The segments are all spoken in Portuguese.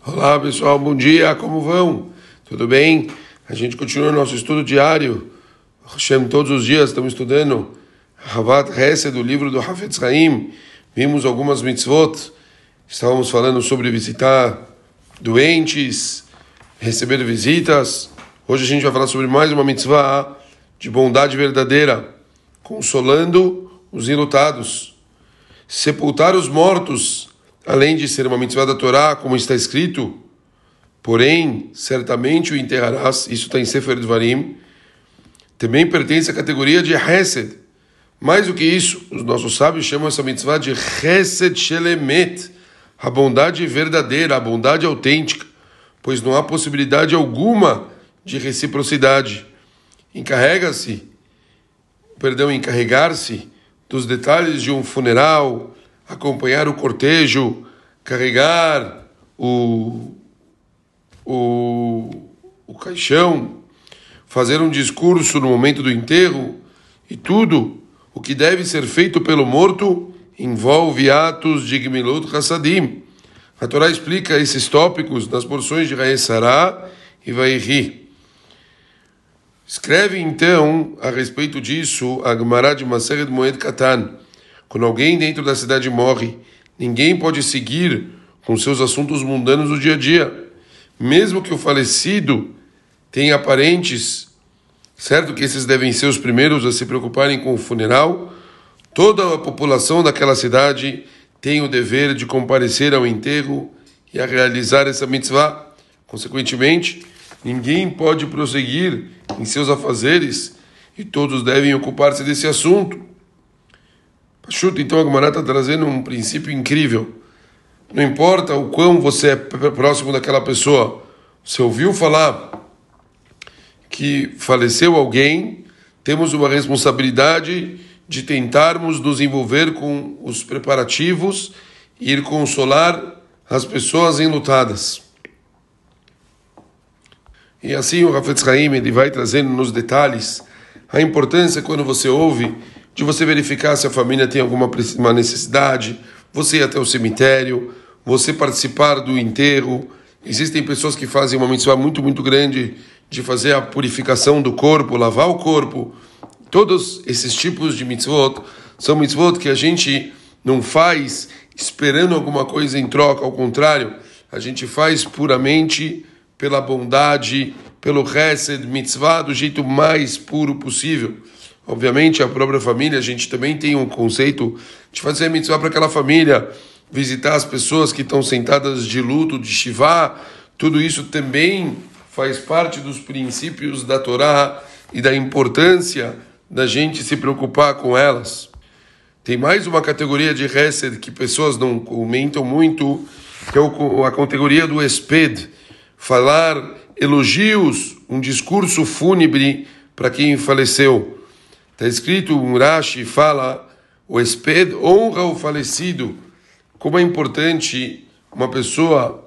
Olá pessoal, bom dia, como vão? Tudo bem? A gente continua nosso estudo diário. Hashem, todos os dias estamos estudando Havat Hesed, do livro do Hafetz Haim. Vimos algumas mitzvot. Estávamos falando sobre visitar doentes, receber visitas. Hoje a gente vai falar sobre mais uma mitzvah de bondade verdadeira, consolando os enlutados. Sepultar os mortos, além de ser uma mitzvah da Torá, como está escrito, porém, certamente o enterrarás, isso está em Sefer Dvarim, também pertence à categoria de Hesed. Mais do que isso, os nossos sábios chamam essa mitzvah de Hesed Shelemet, a bondade verdadeira, a bondade autêntica, pois não há possibilidade alguma de reciprocidade. Encarregar-se dos detalhes de um funeral, acompanhar o cortejo, carregar o caixão, fazer um discurso no momento do enterro, e tudo o que deve ser feito pelo morto envolve atos de Gemilut Hassadim. A Torá explica esses tópicos nas porções de Raesará e Vayhi. Escreve então a respeito disso a Gemara de Masechet Moed Katan. Quando alguém dentro da cidade morre, ninguém pode seguir com seus assuntos mundanos do dia a dia. Mesmo que o falecido tenha parentes, certo que esses devem ser os primeiros a se preocuparem com o funeral, toda a população daquela cidade tem o dever de comparecer ao enterro e a realizar essa mitzvah. Consequentemente, ninguém pode prosseguir em seus afazeres e todos devem ocupar-se desse assunto. Pachuta, então a Gemara está trazendo um princípio incrível. Não importa o quão você é próximo daquela pessoa, você ouviu falar que faleceu alguém, temos uma responsabilidade de tentarmos nos envolver com os preparativos e ir consolar as pessoas enlutadas. E assim o Hafetz Haim ele vai trazendo nos detalhes a importância quando você ouve de você verificar se a família tem alguma necessidade, você ir até o cemitério, você participar do enterro. Existem pessoas que fazem uma mitzvah muito grande de fazer a purificação do corpo, lavar o corpo. Todos esses tipos de mitzvot são mitzvot que a gente não faz esperando alguma coisa em troca, ao contrário, a gente faz puramente pela bondade, pelo Hesed, mitzvah do jeito mais puro possível. Obviamente, a própria família, a gente também tem um conceito de fazer mitzvah para aquela família, visitar as pessoas que estão sentadas de luto, de shivá, tudo isso também faz parte dos princípios da Torá e da importância da gente se preocupar com elas. Tem mais uma categoria de Hesed que pessoas não comentam muito, que é a categoria do Esped, falar elogios, um discurso fúnebre para quem faleceu. Está escrito, um Rashi fala, o Esped honra o falecido. Como é importante uma pessoa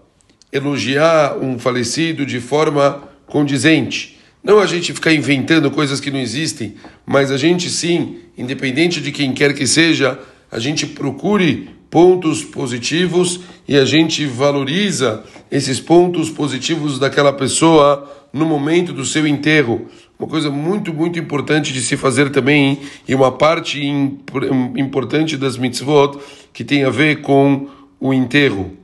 elogiar um falecido de forma condizente. Não a gente ficar inventando coisas que não existem, mas a gente sim, independente de quem quer que seja, a gente procure pontos positivos e a gente valoriza esses pontos positivos daquela pessoa no momento do seu enterro. Uma coisa muito importante de se fazer também, e uma parte importante das mitzvot que tem a ver com o enterro.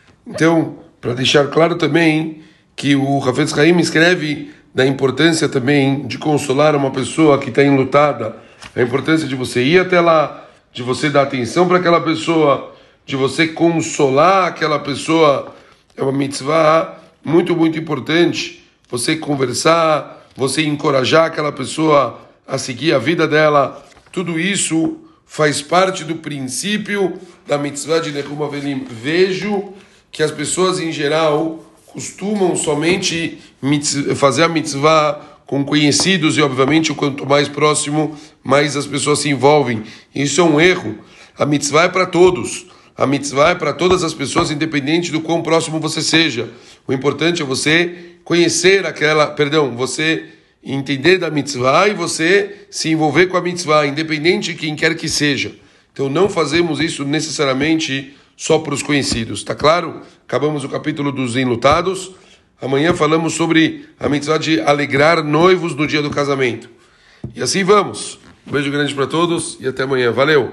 Então, para deixar claro também que o Hafetz Haim escreve da importância também de consolar uma pessoa que está enlutada, a importância de você ir até lá, de você dar atenção para aquela pessoa, de você consolar aquela pessoa. É uma mitzvah muito importante. Você conversar, você encorajar aquela pessoa a seguir a vida dela. Tudo isso faz parte do princípio da mitzvah de Nechum Avelim. Vejo que as pessoas em geral costumam somente fazer a mitzvah com conhecidos e, obviamente, quanto mais próximo, mais as pessoas se envolvem. Isso é um erro. A mitzvah é para todos. A mitzvah é para todas as pessoas, independente do quão próximo você seja. O importante é você conhecer você entender da mitzvah e você se envolver com a mitzvah, independente de quem quer que seja. Então não fazemos isso necessariamente só para os conhecidos. Tá claro? Acabamos o capítulo dos enlutados. Amanhã falamos sobre a mitzvah de alegrar noivos no dia do casamento. E assim vamos. Um beijo grande para todos e até amanhã. Valeu!